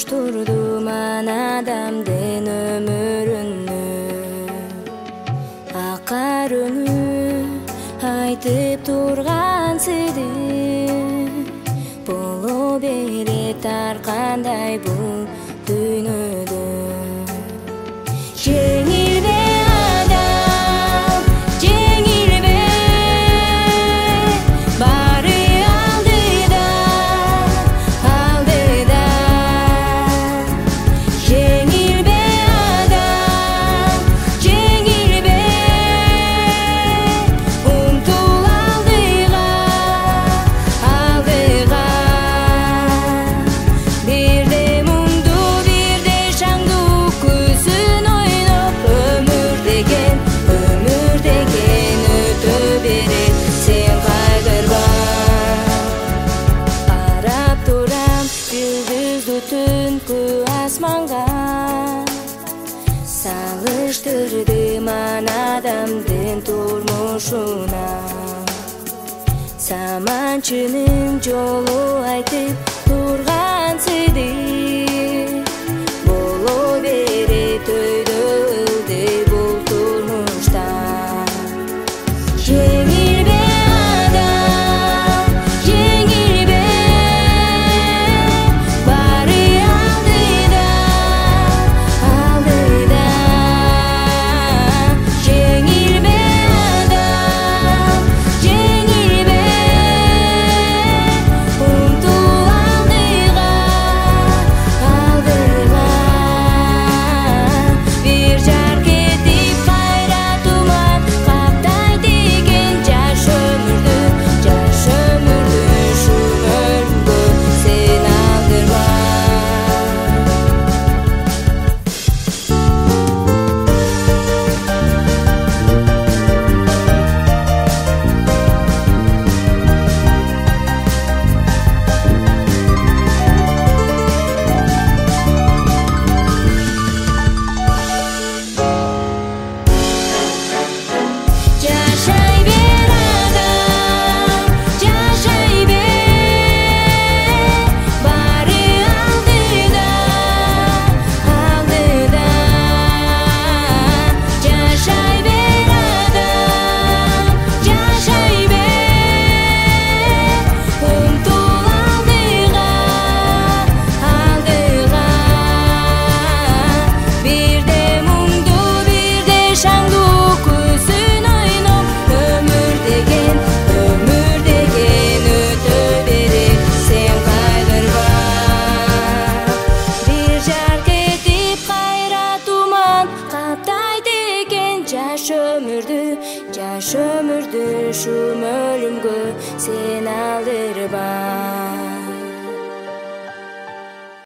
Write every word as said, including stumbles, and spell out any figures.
турдуман адамдын өмүрүнү, акарыны айтып турган сыйдым. Боло берет ар кандай бул дүйнөдө. Жеңилбе адам, жеңилбе, баары алдыда, алдыда. Жеңилбе адам, жеңилбе, умтул алдыга, алдыга. Бирде муңду, бирде шаңду күзүн ойноп, өмүр деген, өмүр деген өтө берет, сен кайгырба. Карап турам жүлдүздүү түнкү асманга, салыштырдым ан адамдын турмушуна. Саманчынын жолу айтып турган сыйды, боло берет өйдө ылды бул турмушта. Жеңилбе адам, жеңилбе, баары алдыда, алдыда. Жеңилбе адам, жеңилбе, умтул алдыга, алдыга. Бир жарк этип кайра туман каптай тийген жаш өмүрдү, жаш өмүрдү ушул өлкө сен алдырба. Жашай бер адам, жашай бер, баары алдыда, алдыда. Жашай бер адам, жашай бер, умтул алдыга, алдыга. Бирде муңду, бирде шаңду күзүн ойноп, өмүр деген, өмүр деген өтө берет, сен кайгырба. Бир жарк этип кайра туман каптайт экен жаш өмүрдү, жаш өмүрдү ушул өлүмгө сен